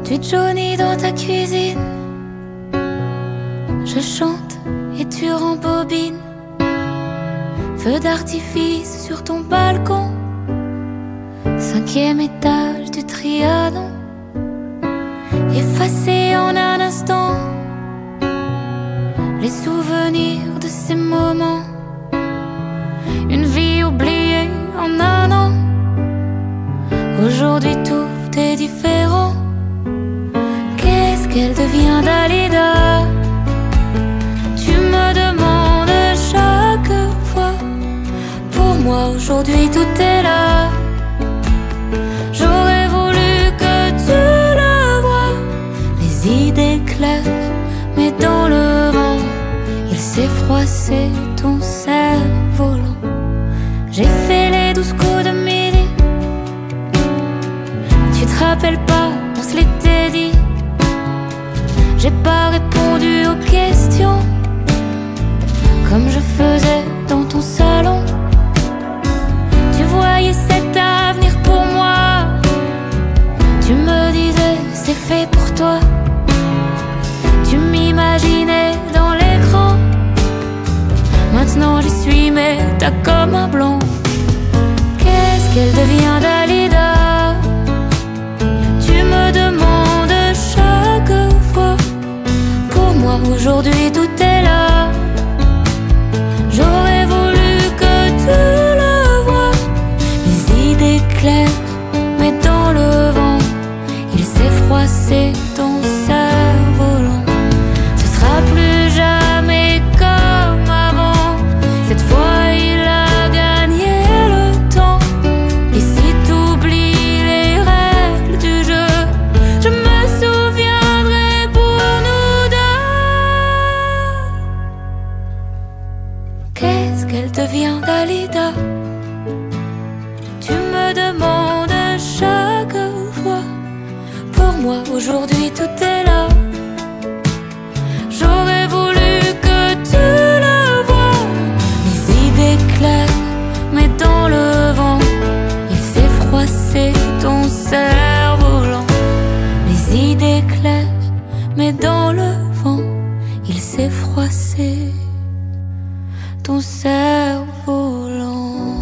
du Johnny dans ta cuisine. Je chante et tu rembobines. Feu d'artifice sur ton balcon. 5e étage du Trianon. Effacé en un instant les souvenirs de ces moments. Une vie oubliée en un an. Aujourd'hui tout est différent. Qu'est-ce qu'elle devient Dalida? Tu me demandes chaque fois. Pour moi aujourd'hui tout est là. J'aurais voulu que tu le vois. Les idées claires mais dans le vent. Il s'est froissé ton cerf-volant. J'ai fait les 12 coups de midi. Tu te rappelles pas, on se l'était dit. J'ai pas répondu aux questions comme je faisais dans ton salon. Tu voyais cet avenir pour moi. Tu me disais c'est fait pour toi. Tu m'imaginais dans l'écran. Maintenant j'y suis mais t'as comme un blanc. Qu'est-ce qu'elle devient Dalida? Tu me demandes chaque fois. Pour moi aujourd'hui tout est là. J'aurais voulu que tu le vois. Les idées claires mais dans le vent. Il s'est froissé ton cerf-volant. Ce sera plus jamais comme avant. Cette fois il a gagné le temps. Et si t'oublies les règles du jeu, je me souviendrai pour nous deux. Qu'est-ce qu'elle devient Dalida? Tu me demandes chaque fois. Pour moi aujourd'hui tout est là. J'aurais voulu que tu le vois. Les idées claires mais dans le vent. Il s'est froissé ton cerf-volant. Les idées claires mais dans le vent. Il s'est froissé ton cerf-volant.